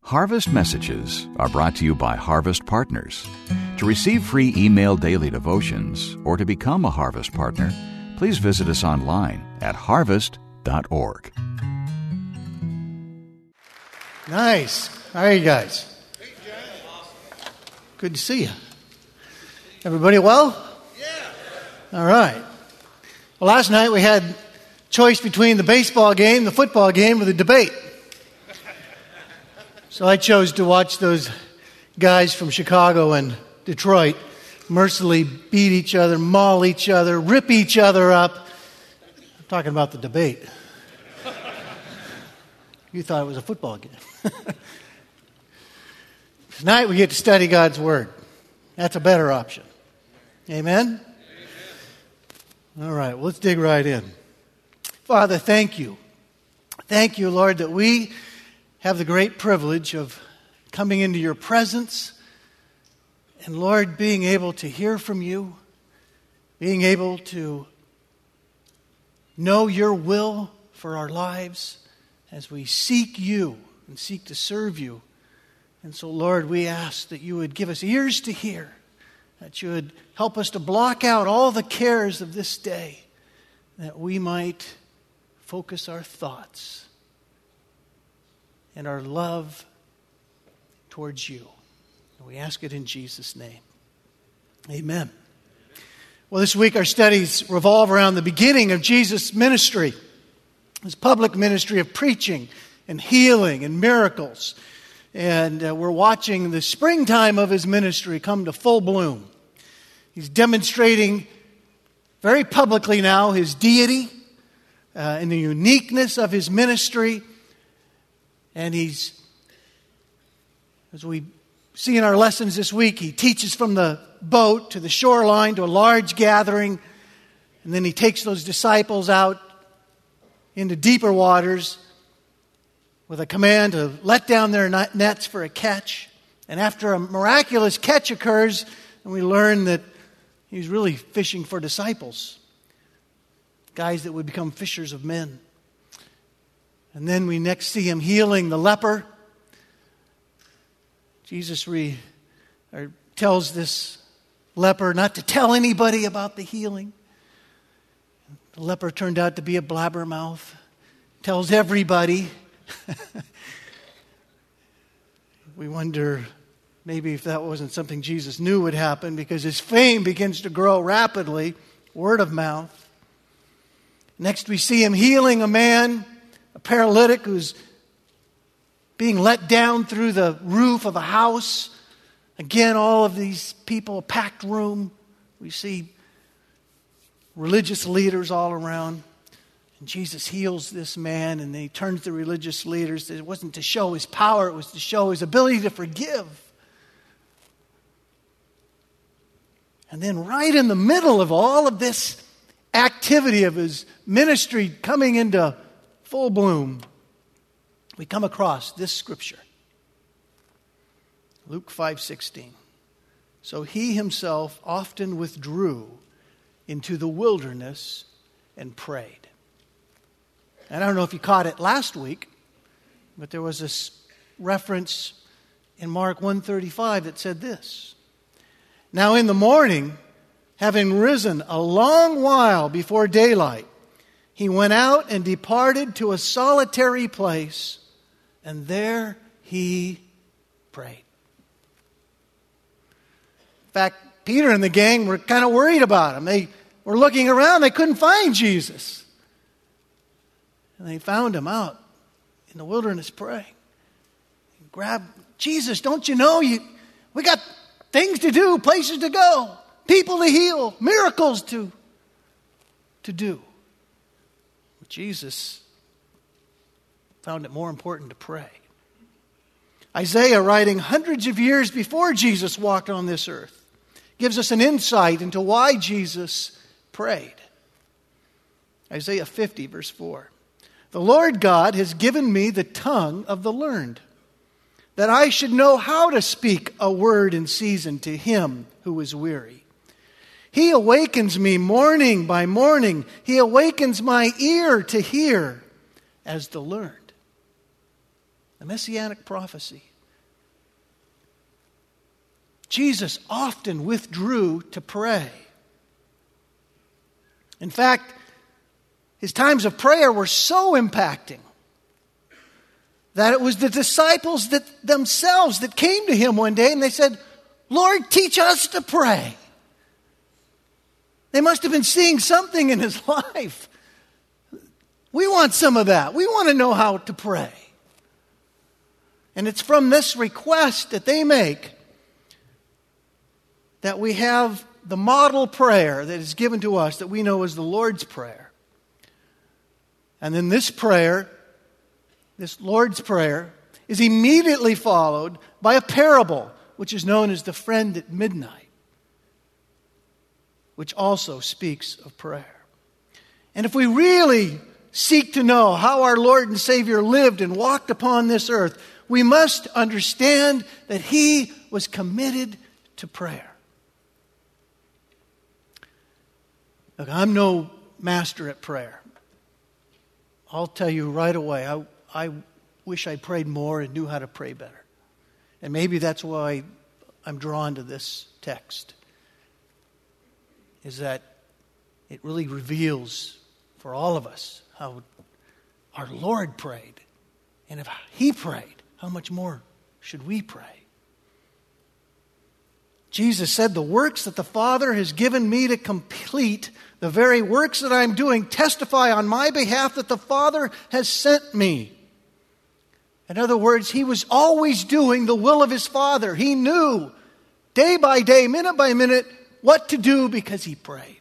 Harvest Messages are brought to you by Harvest Partners. To receive free email daily devotions or to become a Harvest Partner, please visit us online at harvest.org. Nice. How are you guys? Good to see you. Everybody well? Yeah. All right. Well, last night we had choice between the baseball game, the football game, or the debate. So I chose to watch those guys from Chicago and Detroit mercilessly beat each other, maul each other, rip each other up. I'm talking about the debate. You thought it was a football game. Tonight we get to study God's Word. That's a better option. Amen? All right, well, let's dig right in. Father, thank you. Thank you, Lord, that we have the great privilege of coming into your presence and, Lord, being able to hear from you, being able to know your will for our lives as we seek you and seek to serve you. And so, Lord, we ask that you would give us ears to hear, that you would help us to block out all the cares of this day, that we might focus our thoughts and our love towards you. And we ask it in Jesus' name. Amen. Well, this week our studies revolve around the beginning of Jesus' ministry, his public ministry of preaching and healing and miracles. And we're watching the springtime of his ministry come to full bloom. He's demonstrating very publicly now his deity and the uniqueness of his ministry. And he's, as we see in our lessons this week, he teaches from the boat to the shoreline to a large gathering. And then he takes those disciples out into deeper waters with a command to let down their nets for a catch. And after a miraculous catch occurs, and we learn that he's really fishing for disciples, guys that would become fishers of men. And then we next see him healing the leper. Jesus tells this leper not to tell anybody about the healing. The leper turned out to be a blabbermouth. Tells everybody. We wonder maybe if that wasn't something Jesus knew would happen, because his fame begins to grow rapidly, word of mouth. Next we see him healing a man, a paralytic who's being let down through the roof of a house. Again, all of these people, a packed room. We see religious leaders all around. And Jesus heals this man, and then he turns to the religious leaders. It wasn't to show his power, it was to show his ability to forgive. And then right in the middle of all of this activity of his ministry coming into full bloom, we come across this scripture. Luke 5:16. So he himself often withdrew into the wilderness and prayed. And I don't know if you caught it last week, but there was this reference in Mark 1:35 that said this. Now in the morning, having risen a long while before daylight, he went out and departed to a solitary place, and there he prayed. In fact, Peter and the gang were kind of worried about him. They were looking around, they couldn't find Jesus. And they found him out in the wilderness praying. Grab Jesus, don't you know? We got things to do, places to go, people to heal, miracles to do. But Jesus found it more important to pray. Isaiah, writing hundreds of years before Jesus walked on this earth, gives us an insight into why Jesus prayed. Isaiah 50, verse 4. The Lord God has given me the tongue of the learned, that I should know how to speak a word in season to him who is weary. He awakens me morning by morning. He awakens my ear to hear as the learned. The Messianic prophecy. Jesus often withdrew to pray. In fact, his times of prayer were so impacting that it was the disciples themselves that came to him one day and they said, "Lord, teach us to pray." They must have been seeing something in his life. We want some of that. We want to know how to pray. And it's from this request that they make that we have the model prayer that is given to us that we know as the Lord's Prayer. And then this prayer, this Lord's Prayer, is immediately followed by a parable, which is known as the Friend at Midnight, which also speaks of prayer. And if we really seek to know how our Lord and Savior lived and walked upon this earth, we must understand that He was committed to prayer. Look, I'm no master at prayer. I'll tell you right away, I wish I prayed more and knew how to pray better. And maybe that's why I'm drawn to this text, is that it really reveals for all of us how our Lord prayed. And if He prayed, how much more should we pray? Jesus said, "The works that the Father has given me to complete, the very works that I'm doing, testify on my behalf that the Father has sent me." In other words, He was always doing the will of His Father. He knew day by day, minute by minute, what to do because He prayed.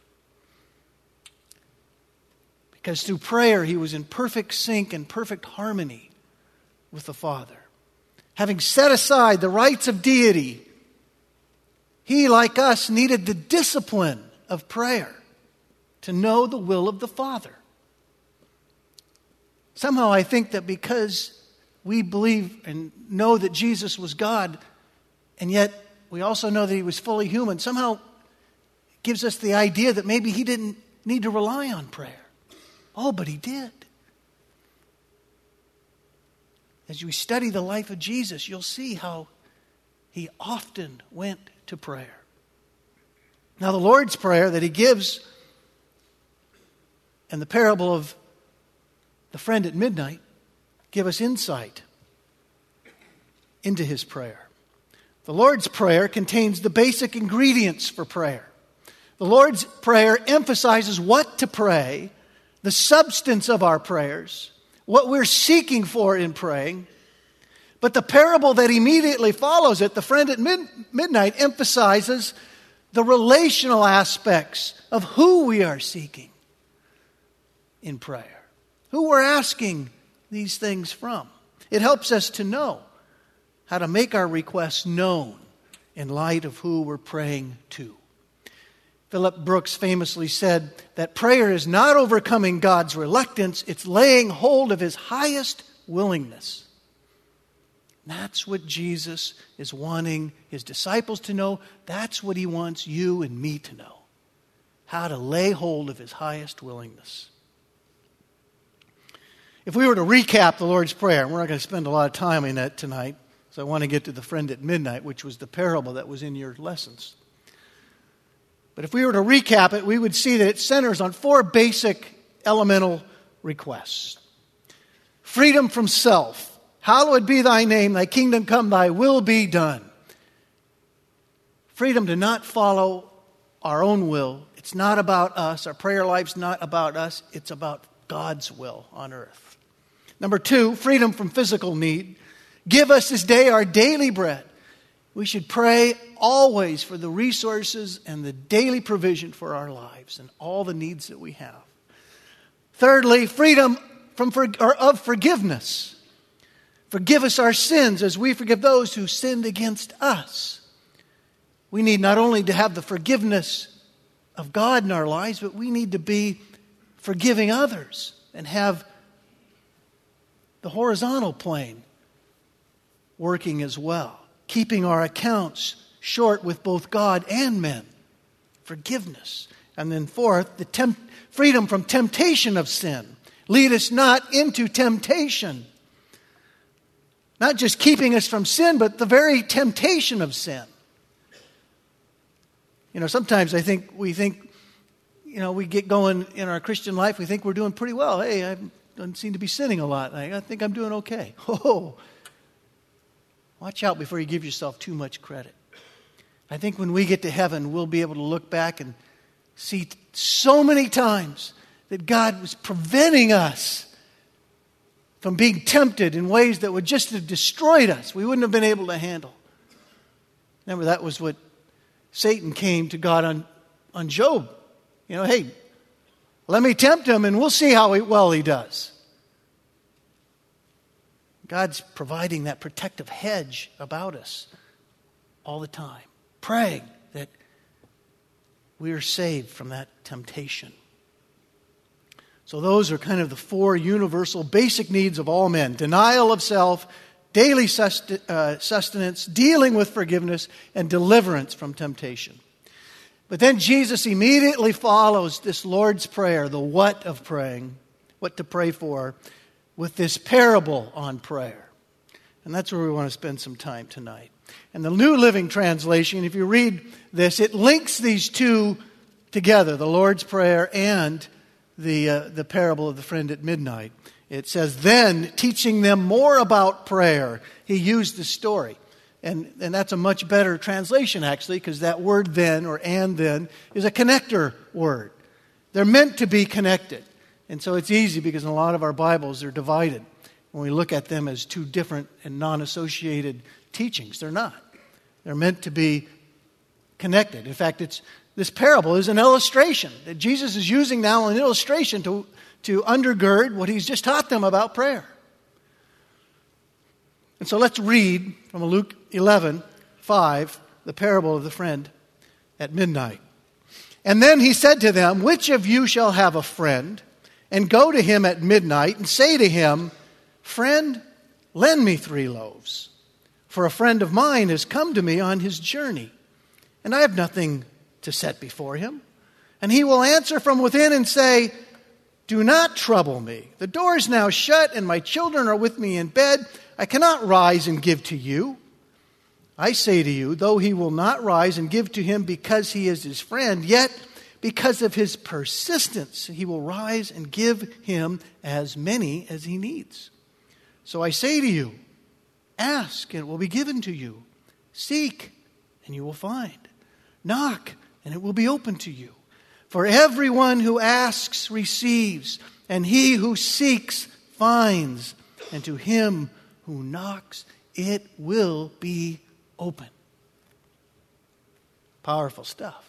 Because through prayer, He was in perfect sync and perfect harmony with the Father. Having set aside the rights of deity, He, like us, needed the discipline of prayer to know the will of the Father. Somehow I think that because we believe and know that Jesus was God, and yet we also know that He was fully human, somehow it gives us the idea that maybe He didn't need to rely on prayer. Oh, but He did. As you study the life of Jesus, you'll see how He often went to prayer. Now, the Lord's Prayer that He gives and the parable of the friend at midnight give us insight into His prayer. The Lord's Prayer contains the basic ingredients for prayer. The Lord's Prayer emphasizes what to pray, the substance of our prayers, what we're seeking for in praying. But the parable that immediately follows it, the friend at midnight, emphasizes the relational aspects of who we are seeking in prayer, who we're asking these things from. It helps us to know how to make our requests known in light of who we're praying to. Philip Brooks famously said that prayer is not overcoming God's reluctance, it's laying hold of His highest willingness. That's what Jesus is wanting His disciples to know. That's what He wants you and me to know. How to lay hold of His highest willingness. If we were to recap the Lord's Prayer, and we're not going to spend a lot of time on that tonight, so I want to get to the friend at midnight, which was the parable that was in your lessons. But if we were to recap it, we would see that it centers on 4 basic elemental requests. Freedom from self. Hallowed be Thy name, Thy kingdom come, Thy will be done. Freedom to not follow our own will. It's not about us. Our prayer life's not about us. It's about God's will on earth. Number 2, freedom from physical need. Give us this day our daily bread. We should pray always for the resources and the daily provision for our lives and all the needs that we have. Thirdly, freedom of forgiveness. Forgive us our sins as we forgive those who sinned against us. We need not only to have the forgiveness of God in our lives, but we need to be forgiving others and have the horizontal plane working as well. Keeping our accounts short with both God and men. Forgiveness. And then fourth, the freedom from temptation of sin. Lead us not into temptation. Not just keeping us from sin, but the very temptation of sin. Sometimes we think, we get going in our Christian life, we think we're doing pretty well. Hey, I don't seem to be sinning a lot. I think I'm doing okay. Oh, watch out before you give yourself too much credit. I think when we get to heaven, we'll be able to look back and see so many times that God was preventing us from being tempted in ways that would just have destroyed us. We wouldn't have been able to handle. Remember, that was what Satan came to God on Job. Hey, let me tempt him and we'll see how well he does. God's providing that protective hedge about us all the time, praying that we are saved from that temptation. So those are kind of the four universal basic needs of all men: denial of self, daily sustenance, dealing with forgiveness, and deliverance from temptation. But then Jesus immediately follows this Lord's Prayer, the what of praying, what to pray for, with this parable on prayer. And that's where we want to spend some time tonight. And the New Living Translation, if you read this, it links these two together, the Lord's Prayer and the parable of the friend at midnight. It says, then, teaching them more about prayer, he used the story. And that's a much better translation, actually, because that word then, or and then, is a connector word. They're meant to be connected. And so it's easy because in a lot of our Bibles, they're divided. When we look at them as two different and non-associated teachings, they're not. They're meant to be connected. In fact, this parable is an illustration that Jesus is using now, an illustration to undergird what he's just taught them about prayer. And so let's read from Luke 11:5, the parable of the friend at midnight. And then he said to them, which of you shall have a friend and go to him at midnight and say to him, friend, lend me 3 loaves, for a friend of mine has come to me on his journey, and I have nothing to set before him. And he will answer from within and say, do not trouble me. The door is now shut, and my children are with me in bed. I cannot rise and give to you. I say to you, though he will not rise and give to him because he is his friend, yet because of his persistence, he will rise and give him as many as he needs. So I say to you, ask, and it will be given to you. Seek, and you will find. Knock, and it will be open to you. For everyone who asks receives, and he who seeks finds, and to him who knocks it will be open. Powerful stuff.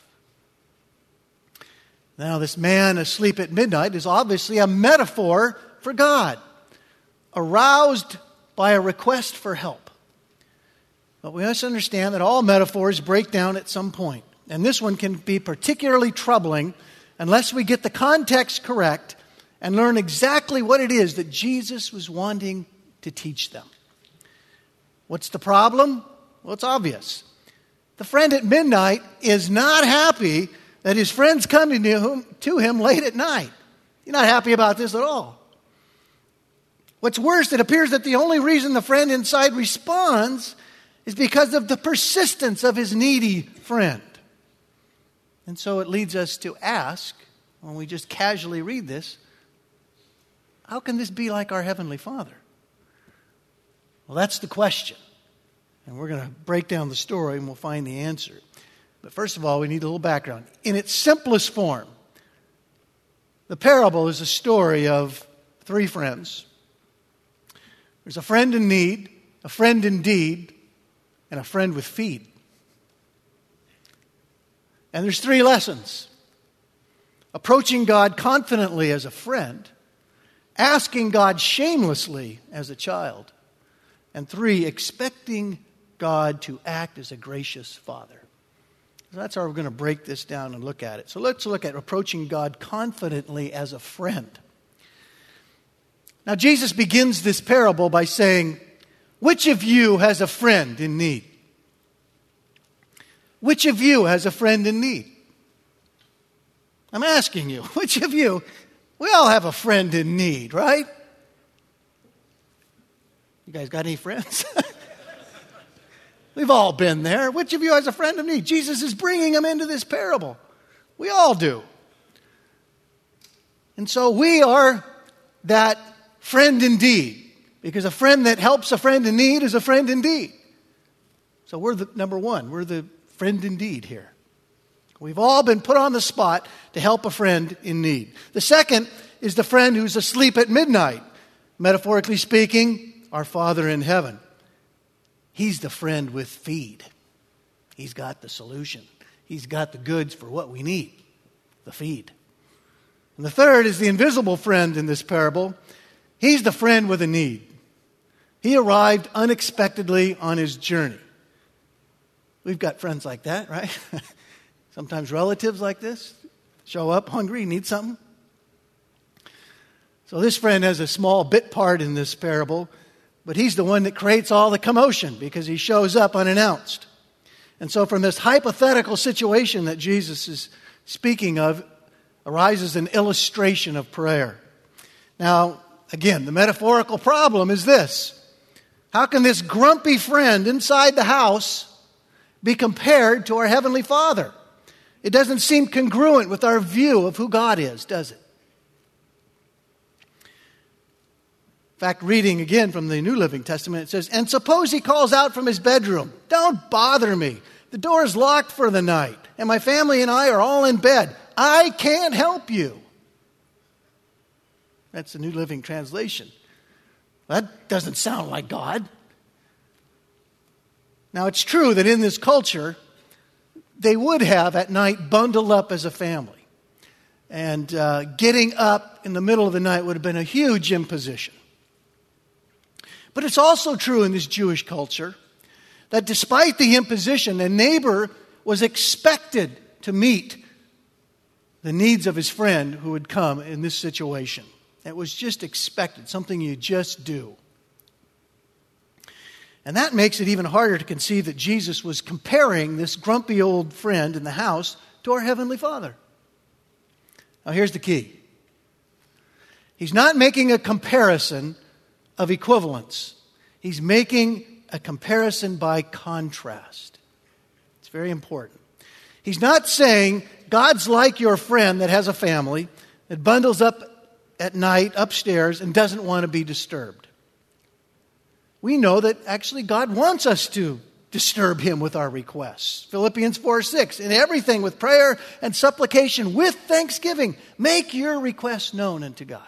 Now, this man asleep at midnight is obviously a metaphor for God, aroused by a request for help. But we must understand that all metaphors break down at some point. And this one can be particularly troubling unless we get the context correct and learn exactly what it is that Jesus was wanting to teach them. What's the problem? Well, it's obvious. The friend at midnight is not happy that his friend's coming to him late at night. He's not happy about this at all. What's worse, it appears that the only reason the friend inside responds is because of the persistence of his needy friend. And so it leads us to ask, when we just casually read this, how can this be like our Heavenly Father? Well, that's the question. And we're going to break down the story and we'll find the answer. But first of all, we need a little background. In its simplest form, the parable is a story of 3 friends. There's a friend in need, a friend indeed, and a friend with feed. And there's 3 lessons. Approaching God confidently as a friend, asking God shamelessly as a child, and 3, expecting God to act as a gracious Father. So that's how we're going to break this down and look at it. So let's look at approaching God confidently as a friend. Now, Jesus begins this parable by saying, which of you has a friend in need? Which of you has a friend in need? I'm asking you, which of you? We all have a friend in need, right? You guys got any friends? We've all been there. Which of you has a friend in need? Jesus is bringing them into this parable. We all do. And so we are that friend indeed, because a friend that helps a friend in need is a friend indeed. So we're the number one. We're the friend indeed here. We've all been put on the spot to help a friend in need. The second is the friend who's asleep at midnight. Metaphorically speaking, our Father in heaven. He's the friend with feed. He's got the solution. He's got the goods for what we need, the feed. And the third is the invisible friend in this parable. He's the friend with a need. He arrived unexpectedly on his journey. We've got friends like that, right? Sometimes relatives like this show up hungry, need something. So this friend has a small bit part in this parable, but he's the one that creates all the commotion because he shows up unannounced. And so from this hypothetical situation that Jesus is speaking of arises an illustration of prayer. Now, again, the metaphorical problem is this. How can this grumpy friend inside the house be compared to our Heavenly Father? It doesn't seem congruent with our view of who God is, does it? In fact, reading again from the New Living Testament, it says, "And suppose he calls out from his bedroom, 'Don't bother me. The door is locked for the night, and my family and I are all in bed. I can't help you.'" That's the New Living Translation. That doesn't sound like God. Now, it's true that in this culture, they would have at night bundled up as a family. And getting up in the middle of the night would have been a huge imposition. But it's also true in this Jewish culture that despite the imposition, a neighbor was expected to meet the needs of his friend who would come in this situation. It was just expected, something you just do. And that makes it even harder to conceive that Jesus was comparing this grumpy old friend in the house to our Heavenly Father. Now here's the key. He's not making a comparison of equivalence. He's making a comparison by contrast. It's very important. He's not saying God's like your friend that has a family, that bundles up at night upstairs and doesn't want to be disturbed. We know that actually God wants us to disturb him with our requests. Philippians 4:6, "In everything with prayer and supplication with thanksgiving, make your requests known unto God."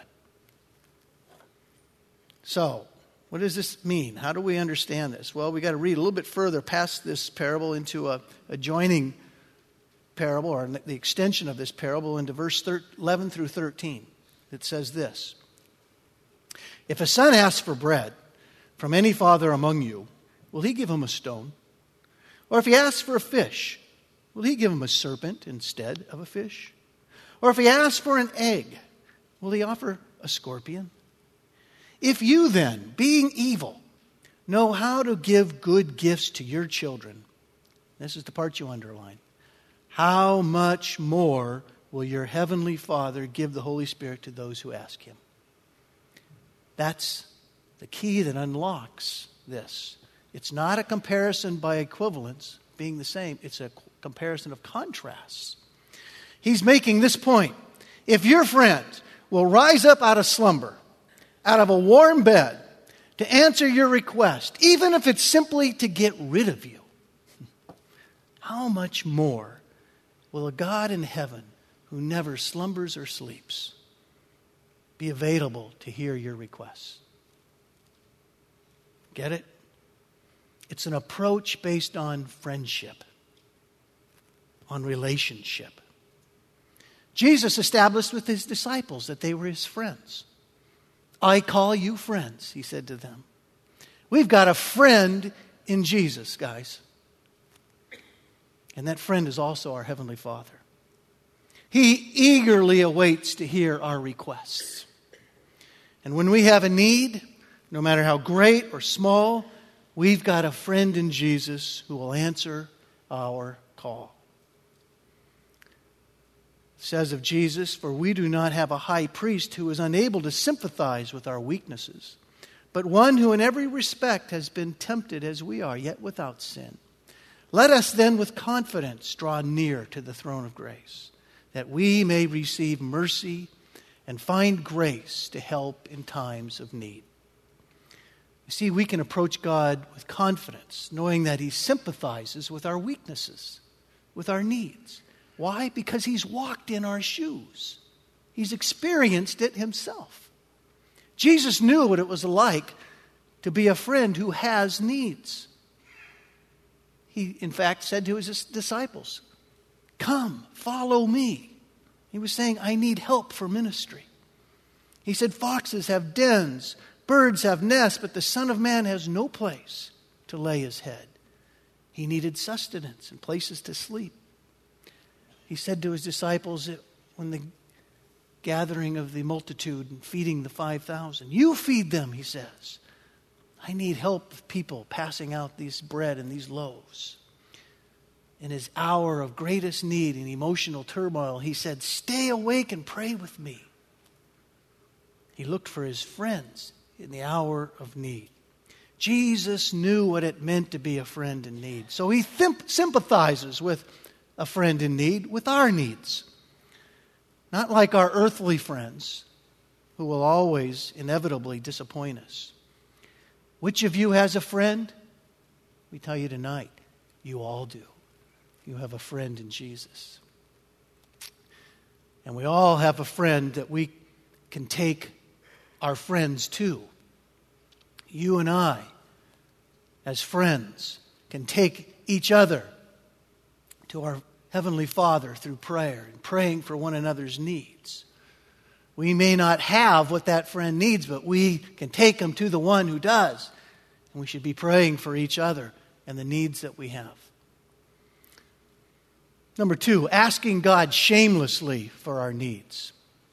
So, what does this mean? How do we understand this? Well, we got to read a little bit further past this parable into a adjoining parable, or the extension of this parable, into verse 11 through 13. It says this: "If a son asks for bread from any father among you, will he give him a stone? Or if he asks for a fish, will he give him a serpent instead of a fish? Or if he asks for an egg, will he offer a scorpion? If you then, being evil, know how to give good gifts to your children," this is the part you underline, "how much more will your heavenly Father give the Holy Spirit to those who ask him?" That's the key that unlocks this. It's not a comparison by equivalence, being the same. It's a comparison of contrasts. He's making this point. If your friend will rise up out of slumber, out of a warm bed, to answer your request, even if it's simply to get rid of you, how much more will a God in heaven who never slumbers or sleeps be available to hear your requests? Get it? It's an approach based on friendship, on relationship. Jesus established with his disciples that they were his friends. "I call you friends," he said to them. We've got a friend in Jesus, guys. And that friend is also our Heavenly Father. He eagerly awaits to hear our requests. And when we have a need, no matter how great or small, we've got a friend in Jesus who will answer our call. It says of Jesus, "For we do not have a high priest who is unable to sympathize with our weaknesses, but one who in every respect has been tempted as we are, yet without sin. Let us then with confidence draw near to the throne of grace, that we may receive mercy and find grace to help in times of need. You see, we can approach God with confidence, knowing that He sympathizes with our weaknesses, with our needs. Why? Because He's walked in our shoes. He's experienced it Himself. Jesus knew what it was like to be a friend who has needs. He, in fact, said to His disciples, "Come, follow me." He was saying, I need help for ministry. He said, foxes have dens, birds have nests, but the Son of Man has no place to lay His head. He needed sustenance and places to sleep. He said to His disciples when the gathering of the multitude and feeding the 5,000, "You feed them," He says. I need help with people passing out these bread and these loaves. In His hour of greatest need and emotional turmoil, He said, "Stay awake and pray with me." He looked for His friends in the hour of need. Jesus knew what it meant to be a friend in need. So He sympathizes with a friend in need with our needs. Not like our earthly friends who will always inevitably disappoint us. Which of you has a friend? We tell you tonight, you all do. You have a friend in Jesus. And we all have a friend that we can take our friends to. You and I, as friends, can take each other to our Heavenly Father through prayer and praying for one another's needs. We may not have what that friend needs, but we can take them to the one who does. And we should be praying for each other and the needs that we have. Number 2, asking God shamelessly for our needs.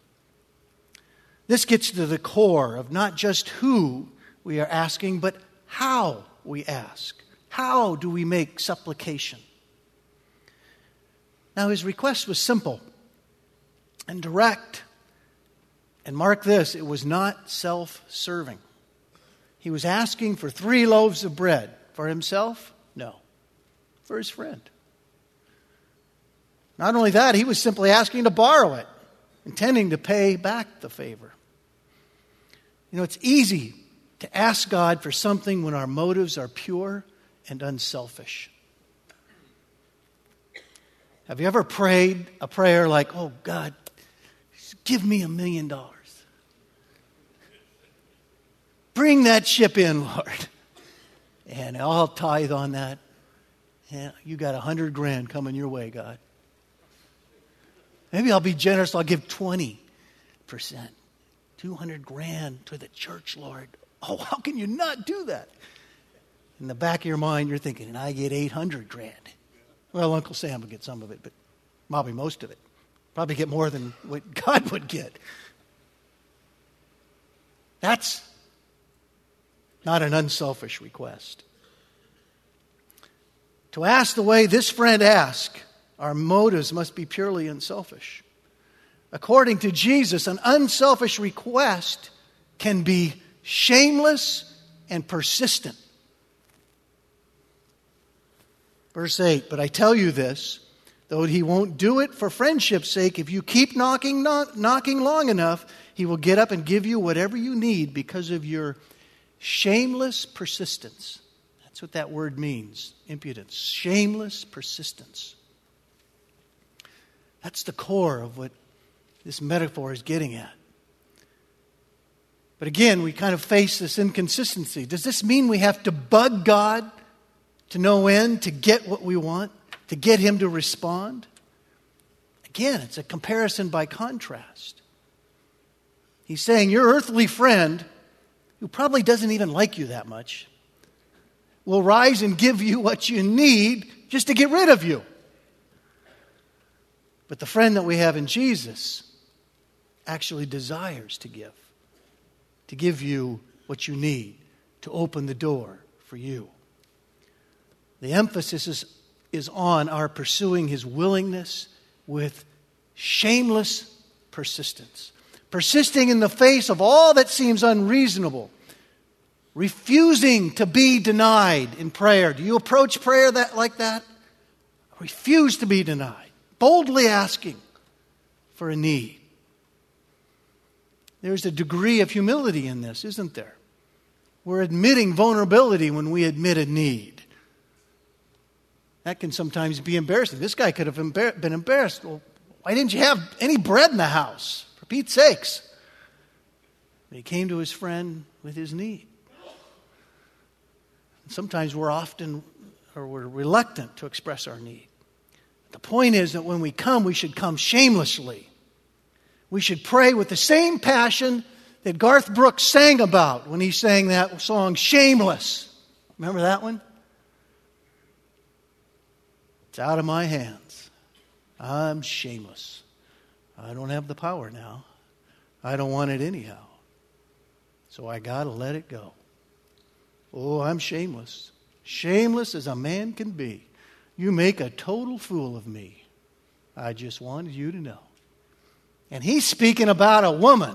This gets to the core of not just who we are asking, but how we ask. How do we make supplication? Now, His request was simple and direct. And mark this, it was not self-serving. He was asking for 3 loaves of bread. For Himself? No. For His friend. Not only that, He was simply asking to borrow it, intending to pay back the favor. You know, it's easy to ask God for something when our motives are pure and unselfish. Have you ever prayed a prayer like, "Oh God, give me $1 million. Bring that ship in, Lord. And I'll tithe on that. And you got $100,000 coming your way, God. Maybe I'll be generous. I'll give 20%. $200,000 to the church, Lord. Oh, how can you not do that?" In the back of your mind, you're thinking, "And I get $800,000. Well, Uncle Sam would get some of it, but probably most of it. Probably get more than what God would get. That's not an unselfish request. To ask the way this friend asked, our motives must be purely unselfish. According to Jesus, an unselfish request can be shameless and persistent. Verse 8, "But I tell you this, though He won't do it for friendship's sake, if you keep knocking long enough, He will get up and give you whatever you need because of your shameless persistence." That's what that word means, impudence. Shameless persistence. That's the core of what this metaphor is getting at. But again, we kind of face this inconsistency. Does this mean we have to bug God to no end to get what we want, to get Him to respond? Again, it's a comparison by contrast. He's saying your earthly friend, who probably doesn't even like you that much, will rise and give you what you need just to get rid of you. But the friend that we have in Jesus actually desires to give you what you need, to open the door for you. The emphasis is on our pursuing His willingness with shameless persistence. Persisting in the face of all that seems unreasonable refusing to be denied in prayer. Do you approach prayer like that? Refuse to be denied. Boldly asking for a need. There's a degree of humility in this, isn't there? We're admitting vulnerability when we admit a need. That can sometimes be embarrassing. This guy could have been embarrassed. Well, why didn't you have any bread in the house? For Pete's sakes. But he came to his friend with his need. And sometimes we're reluctant to express our need. The point is that when we come, we should come shamelessly. We should pray with the same passion that Garth Brooks sang about when he sang that song, Shameless. Remember that one? It's out of my hands. I'm shameless. I don't have the power now. I don't want it anyhow. So I got to let it go. Oh, I'm shameless. Shameless as a man can be. You make a total fool of me. I just wanted you to know. And he's speaking about a woman.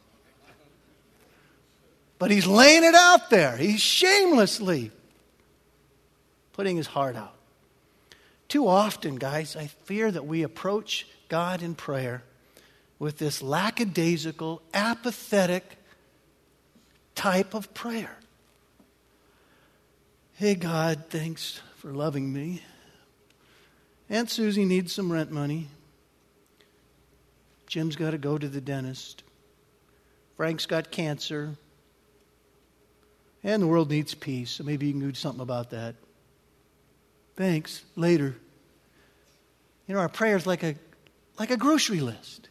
But he's laying it out there. He's shamelessly putting his heart out. Too often, guys, I fear that we approach God in prayer with this lackadaisical, apathetic type of prayer. Hey, God, thanks for loving me. Aunt Susie needs some rent money. Jim's got to go to the dentist. Frank's got cancer. And the world needs peace, so maybe you can do something about that. Thanks. Later. You know, our prayer's like a grocery list.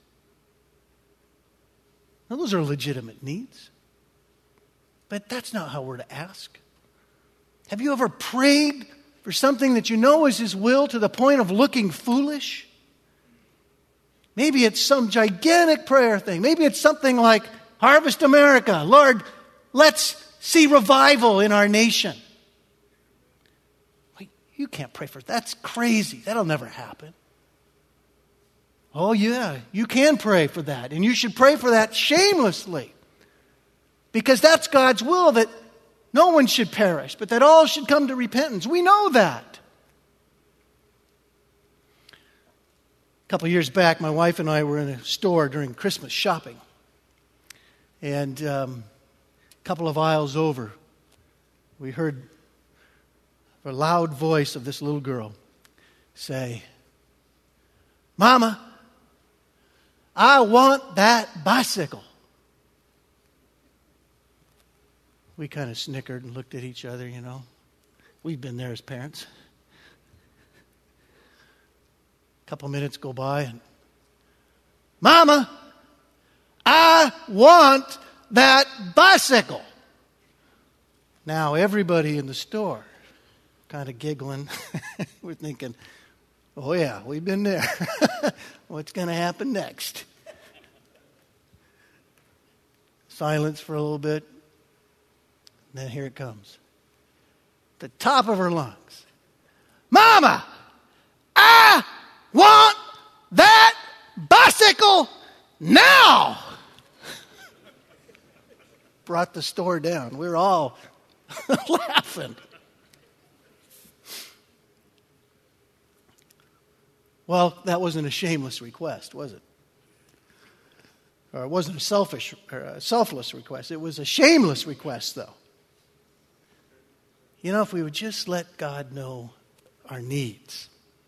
Now, those are legitimate needs. But that's not how we're to ask. Have you ever prayed for something that you know is His will to the point of looking foolish? Maybe it's some gigantic prayer thing. Maybe it's something like Harvest America. Lord, let's see revival in our nation. Wait, you can't pray for that. That's crazy. That'll never happen. Oh yeah, you can pray for that. And you should pray for that shamelessly. Because that's God's will, that no one should perish, but that all should come to repentance. We know that. A couple of years back, my wife and I were in a store during Christmas shopping. And a couple of aisles over, we heard the loud voice of this little girl say, Mama, I want that bicycle. We kind of snickered and looked at each other, you know. We've been there as parents. A couple minutes go by and, Mama, I want that bicycle. Now everybody in the store kind of giggling. We're thinking, oh yeah, we've been there. What's going to happen next? Silence for a little bit. Then here it comes. The top of her lungs. Mama, I want that bicycle now. Brought the store down. We're all laughing. Well, that wasn't a shameless request, was it? Or it wasn't a selfless request. It was a shameless request, though. You know, if we would just let God know our needs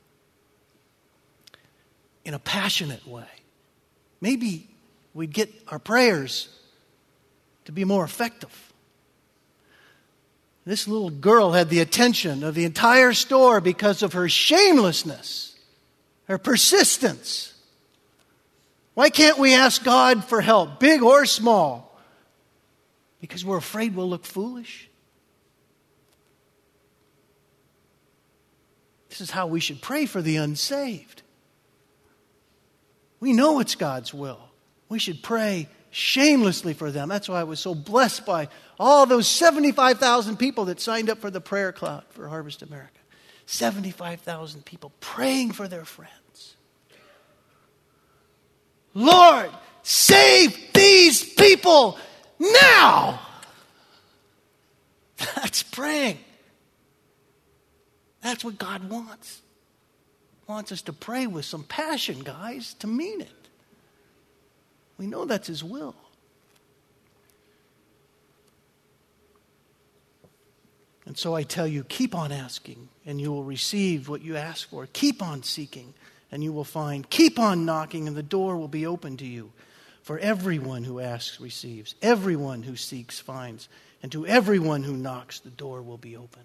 in a passionate way, maybe we'd get our prayers to be more effective. This little girl had the attention of the entire store because of her shamelessness, her persistence. Why can't we ask God for help, big or small? Because we're afraid we'll look foolish. This is how we should pray for the unsaved. We know it's God's will. We should pray shamelessly for them. That's why I was so blessed by all those 75,000 people that signed up for the prayer cloud for Harvest America. 75,000 people praying for their friends. Lord, save these people now. That's praying. That's what God wants. He wants us to pray with some passion, guys, to mean it. We know that's His will. And so I tell you, keep on asking, and you will receive what you ask for. Keep on seeking, and you will find. Keep on knocking, and the door will be open to you. For everyone who asks receives. Everyone who seeks finds. And to everyone who knocks, the door will be open.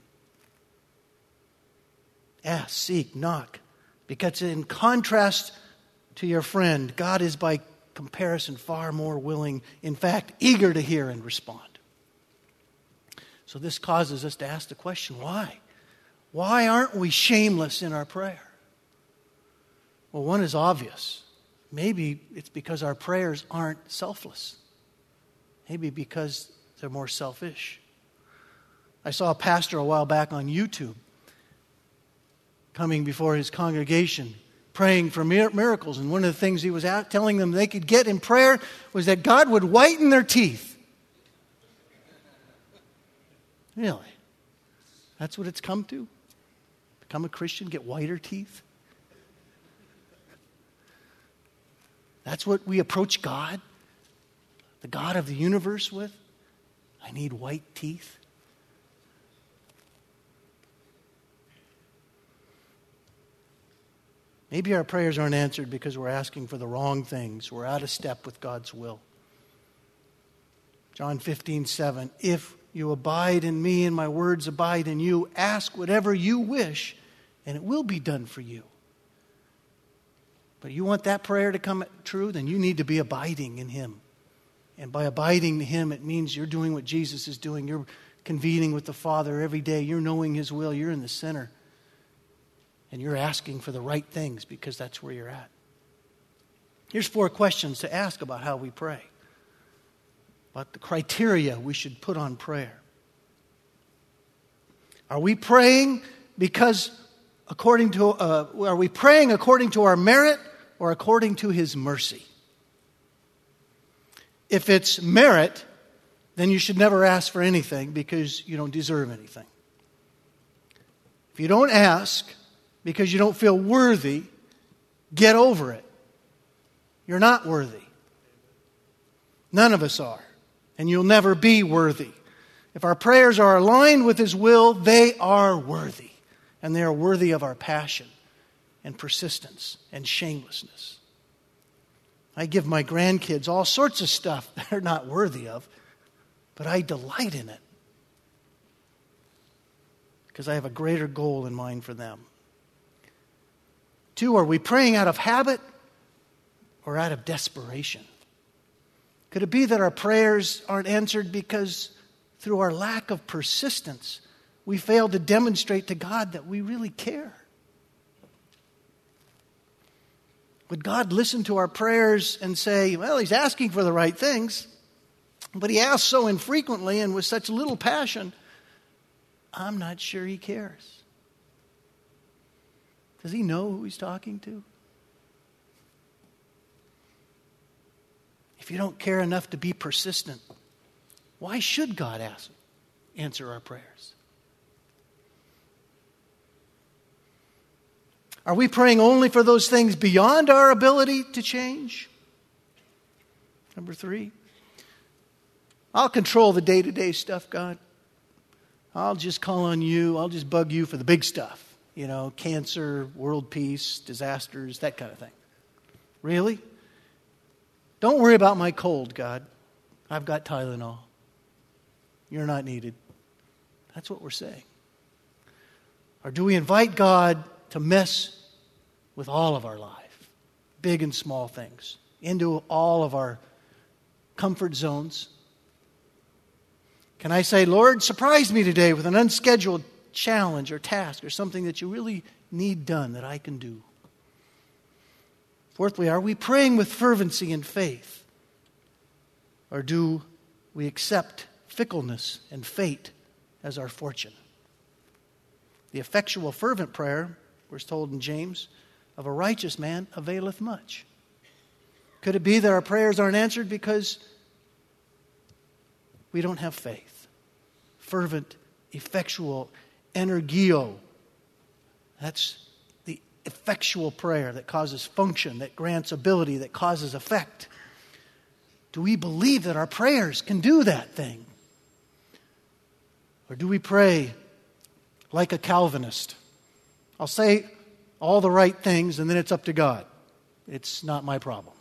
Ask, seek, knock. Because in contrast to your friend, God is by comparison far more willing, in fact, eager to hear and respond. So this causes us to ask the question, why? Why aren't we shameless in our prayer? Well, one is obvious. Maybe it's because our prayers aren't selfless. Maybe because they're more selfish. I saw a pastor a while back on YouTube coming before his congregation, praying for miracles. And one of the things he was telling them they could get in prayer was that God would whiten their teeth. Really? That's what it's come to? Become a Christian, get whiter teeth? That's what we approach God, the God of the universe, with? I need white teeth. Maybe our prayers aren't answered because we're asking for the wrong things. We're out of step with God's will. John 15:7, if you abide in me and my words abide in you, ask whatever you wish and it will be done for you. But you want that prayer to come true, then you need to be abiding in Him. And by abiding in Him, it means you're doing what Jesus is doing. You're convening with the Father every day. You're knowing His will. You're in the center. And you're asking for the right things because that's where you're at. Here's 4 questions to ask about how we pray. About the criteria we should put on prayer. Are we praying according to our merit or according to His mercy? If it's merit, then you should never ask for anything because you don't deserve anything. If you don't ask because you don't feel worthy, get over it. You're not worthy. None of us are. And you'll never be worthy. If our prayers are aligned with His will, they are worthy. And they are worthy of our passion and persistence and shamelessness. I give my grandkids all sorts of stuff they're not worthy of, but I delight in it. Because I have a greater goal in mind for them. 2, are we praying out of habit or out of desperation? Could it be that our prayers aren't answered because through our lack of persistence, we fail to demonstrate to God that we really care? Would God listen to our prayers and say, well, He's asking for the right things, but He asks so infrequently and with such little passion, I'm not sure He cares. Does He know who He's talking to? If you don't care enough to be persistent, why should God answer our prayers? Are we praying only for those things beyond our ability to change? Number 3, I'll control the day-to-day stuff, God. I'll just call on you. I'll just bug you for the big stuff. Cancer, world peace, disasters, that kind of thing. Really? Don't worry about my cold, God. I've got Tylenol. You're not needed. That's what we're saying. Or do we invite God to mess with all of our life, big and small things, into all of our comfort zones? Can I say, Lord, surprise me today with an unscheduled challenge or task or something that you really need done that I can do? Fourthly, are we praying with fervency and faith? Or do we accept fickleness and fate as our fortune? The effectual fervent prayer, we're told in James, of a righteous man availeth much. Could it be that our prayers aren't answered because we don't have faith? Fervent effectual, energio. That's the effectual prayer that causes function, that grants ability, that causes effect. Do we believe that our prayers can do that thing? Or do we pray like a Calvinist? I'll say all the right things and then it's up to God. It's not my problem.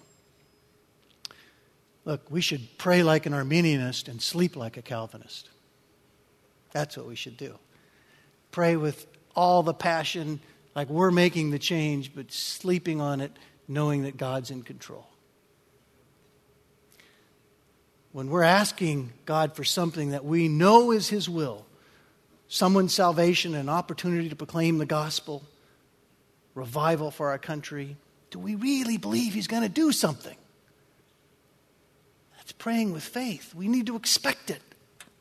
Look, we should pray like an Arminianist and sleep like a Calvinist. That's what we should do. Pray with all the passion, like we're making the change, but sleeping on it, knowing that God's in control. When we're asking God for something that we know is His will, someone's salvation, an opportunity to proclaim the gospel, revival for our country, do we really believe He's going to do something? That's praying with faith. We need to expect it.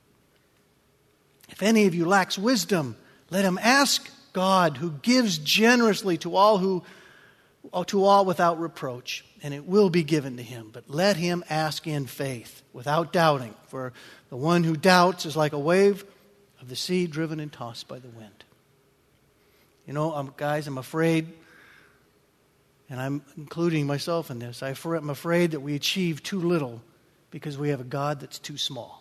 If any of you lacks wisdom, let him ask God, who gives generously to all without reproach, and it will be given to him. But let him ask in faith, without doubting. For the one who doubts is like a wave of the sea driven and tossed by the wind. You know, guys, I'm afraid, and I'm including myself in this, I'm afraid that we achieve too little because we have a God that's too small.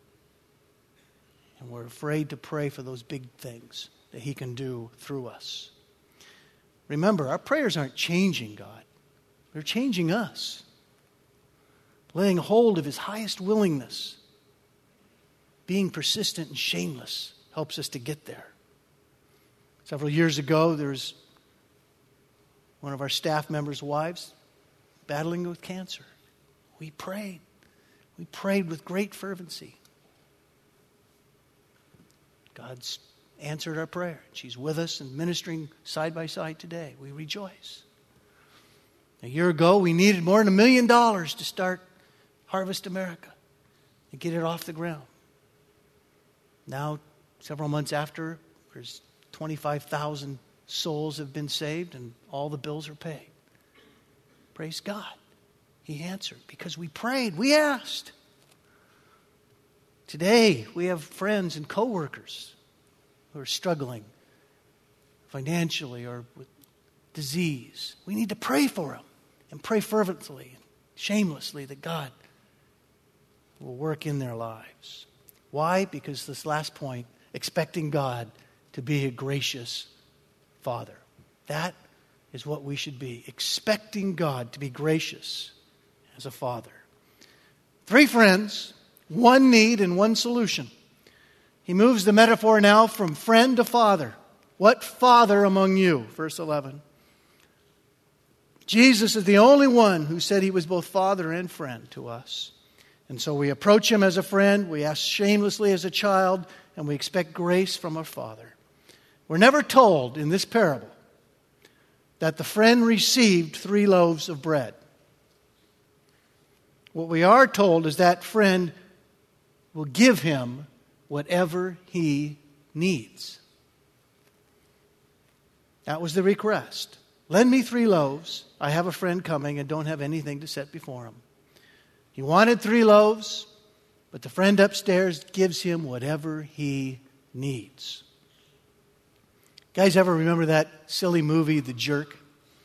And we're afraid to pray for those big things that He can do through us. Remember, our prayers aren't changing God. They're changing us. Laying hold of His highest willingness. Being persistent and shameless helps us to get there. Several years ago, there was one of our staff members' wives battling with cancer. We prayed. We prayed with great fervency. God's answered our prayer. She's with us and ministering side by side today. We rejoice. A year ago, we needed more than $1 million to start Harvest America and get it off the ground. Now, several months after, there's 25,000 souls have been saved and all the bills are paid. Praise God. He answered because we prayed. We asked. Today, we have friends and coworkers who are struggling financially or with disease. We need to pray for them and pray fervently and shamelessly that God will work in their lives. Why? Because this last point, expecting God to be a gracious Father. That is what we should be, expecting God to be gracious as a Father. 3 friends, 1 need and 1 solution. He moves the metaphor now from friend to father. What father among you? Verse 11. Jesus is the only one who said He was both father and friend to us. And so we approach Him as a friend, we ask shamelessly as a child, and we expect grace from our Father. We're never told in this parable that the friend received 3 loaves of bread. What we are told is that friend will give him whatever he needs. That was the request. Lend me 3 loaves. I have a friend coming and don't have anything to set before him. He wanted 3 loaves, but the friend upstairs gives him whatever he needs. Guys, ever remember that silly movie, The Jerk?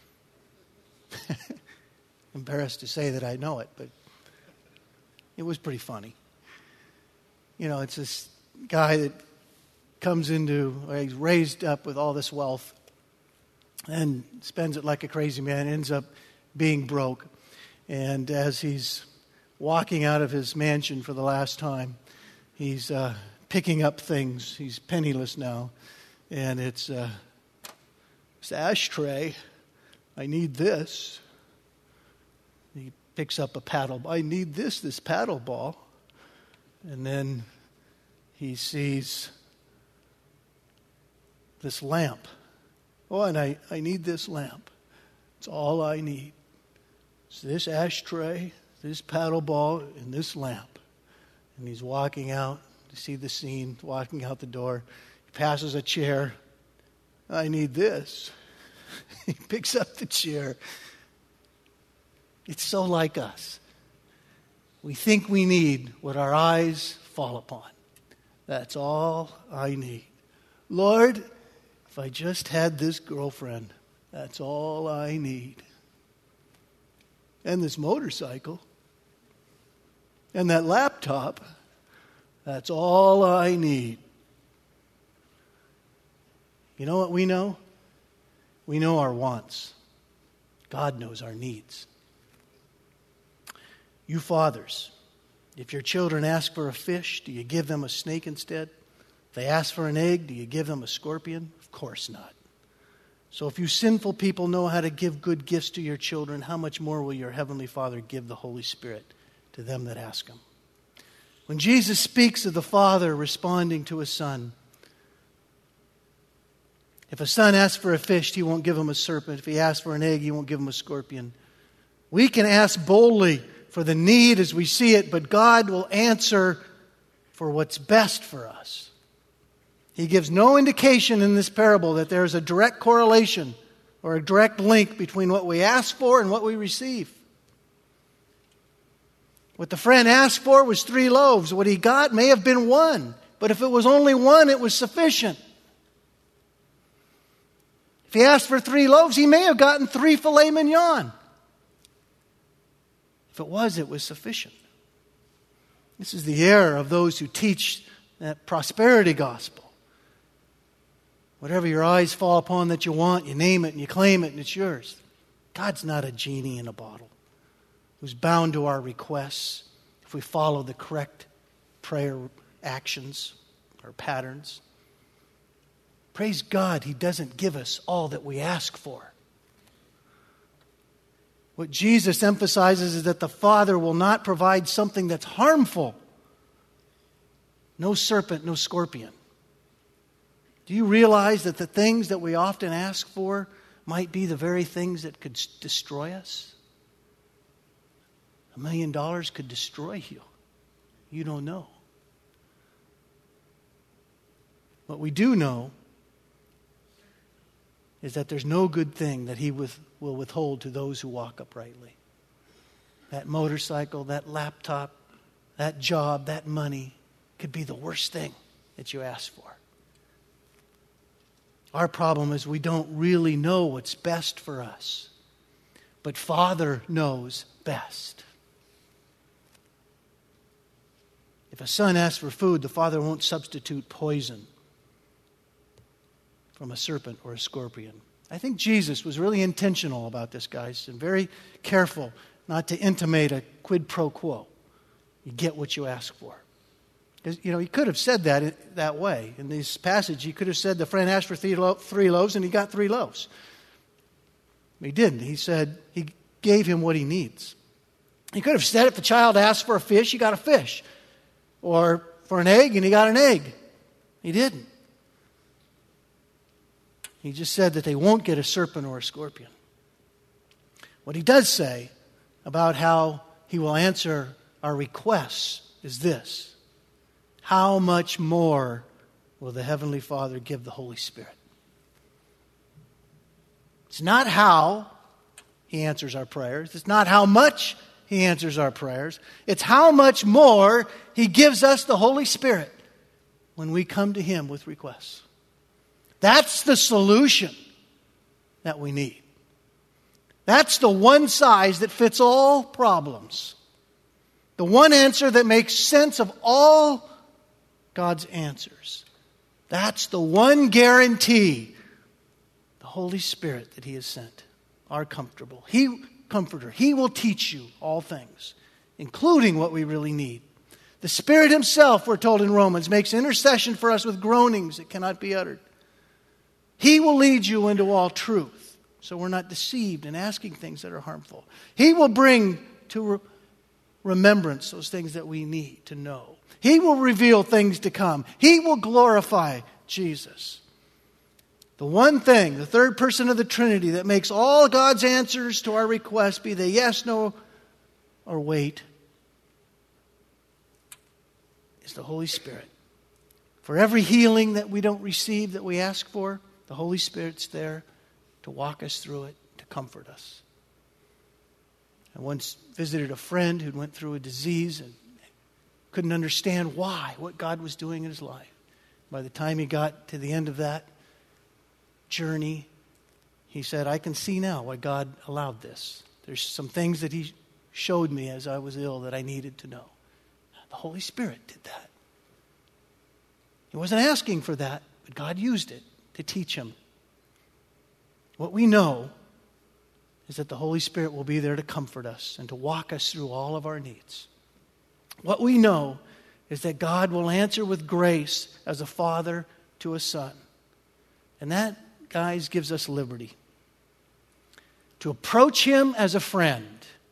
Embarrassed to say that I know it, but it was pretty funny. You know, it's this guy that he's raised up with all this wealth and spends it like a crazy man, ends up being broke. And as he's walking out of his mansion for the last time, he's picking up things. He's penniless now. And it's this ashtray. I need this. He picks up a paddle. I need this paddle ball. And then he sees this lamp. Oh, and I need this lamp. It's all I need. It's this ashtray, this paddle ball, and this lamp. And he's walking out to see the scene, walking out the door. He passes a chair. I need this. He picks up the chair. It's so like us. We think we need what our eyes fall upon. That's all I need. Lord, if I just had this girlfriend, that's all I need. And this motorcycle. And that laptop, that's all I need. You know what we know? We know our wants. God knows our needs. You fathers, if your children ask for a fish, do you give them a snake instead? If they ask for an egg, do you give them a scorpion? Of course not. So if you sinful people know how to give good gifts to your children, how much more will your heavenly Father give the Holy Spirit to them that ask Him? When Jesus speaks of the Father responding to a son, if a son asks for a fish, He won't give him a serpent. If he asks for an egg, He won't give him a scorpion. We can ask boldly for the need as we see it, but God will answer for what's best for us. He gives no indication in this parable that there is a direct correlation or a direct link between what we ask for and what we receive. What the friend asked for was 3 loaves. What he got may have been 1. But if it was only 1, it was sufficient. If he asked for 3 loaves, he may have gotten 3 filet mignon. If it was sufficient. This is the error of those who teach that prosperity gospel. Whatever your eyes fall upon that you want, you name it and you claim it and it's yours. God's not a genie in a bottle who's bound to our requests if we follow the correct prayer actions or patterns. Praise God, He doesn't give us all that we ask for. What Jesus emphasizes is that the Father will not provide something that's harmful. No serpent, no scorpion. Do you realize that the things that we often ask for might be the very things that could destroy us? $1 million could destroy you. You don't know. What we do know is that there's no good thing that He will withhold to those who walk uprightly. That motorcycle, that laptop, that job, that money could be the worst thing that you ask for. Our problem is we don't really know what's best for us. But Father knows best. If a son asks for food, the Father won't substitute poison from a serpent or a scorpion. I think Jesus was really intentional about this, guys, and very careful not to intimate a quid pro quo. You get what you ask for. Because, He could have said that way. In this passage, He could have said the friend asked for 3 loaves and he got 3 loaves. He didn't. He said He gave him what he needs. He could have said if the child asked for a fish, he got a fish. Or for an egg, and he got an egg. He didn't. He just said that they won't get a serpent or a scorpion. What He does say about how He will answer our requests is this: how much more will the Heavenly Father give the Holy Spirit? It's not how He answers our prayers. It's not how much He answers our prayers. It's how much more He gives us the Holy Spirit when we come to Him with requests. That's the solution that we need. That's the one size that fits all problems. The one answer that makes sense of all God's answers. That's the one guarantee, the Holy Spirit that He has sent, our Comforter. He will teach you all things, including what we really need. The Spirit Himself, we're told in Romans, makes intercession for us with groanings that cannot be uttered. He will lead you into all truth, so we're not deceived in asking things that are harmful. He will bring to remembrance those things that we need to know. He will reveal things to come. He will glorify Jesus. The one thing, the third person of the Trinity that makes all God's answers to our requests, be they yes, no, or wait, is the Holy Spirit. For every healing that we don't receive, that we ask for, the Holy Spirit's there to walk us through it, to comfort us. I once visited a friend who went through a disease, and couldn't understand what God was doing in his life. By the time he got to the end of that journey, he said, I can see now why God allowed this. There's some things that he showed me as I was ill that I needed to know. The Holy Spirit did that. He wasn't asking for that, but God used it to teach him. What we know is that the Holy Spirit will be there to comfort us and to walk us through all of our needs. What we know is that God will answer with grace as a father to a son. And that, guys, gives us liberty to approach him as a friend,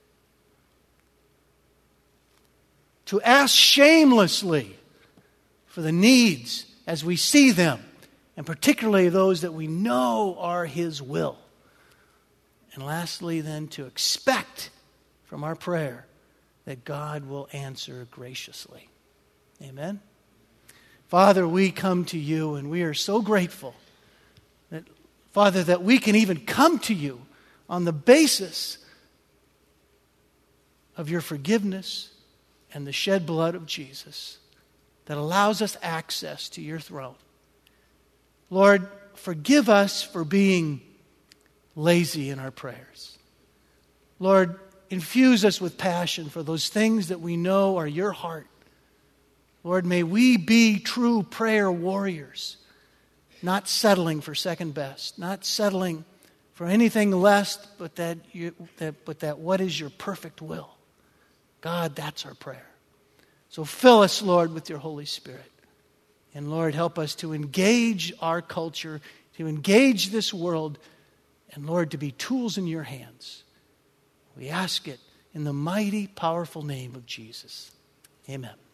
to ask shamelessly for the needs as we see them, and particularly those that we know are his will. And lastly, then, to expect from our prayer that God will answer graciously. Amen? Father, we come to you and we are so grateful that, Father, that we can even come to you on the basis of your forgiveness and the shed blood of Jesus that allows us access to your throne. Lord, forgive us for being lazy in our prayers. Lord, infuse us with passion for those things that we know are your heart. Lord, may we be true prayer warriors, not settling for second best, not settling for anything less but that what is your perfect will. God, that's our prayer. So fill us, Lord, with your Holy Spirit. And Lord, help us to engage our culture, to engage this world, and Lord, to be tools in your hands. We ask it in the mighty, powerful name of Jesus. Amen.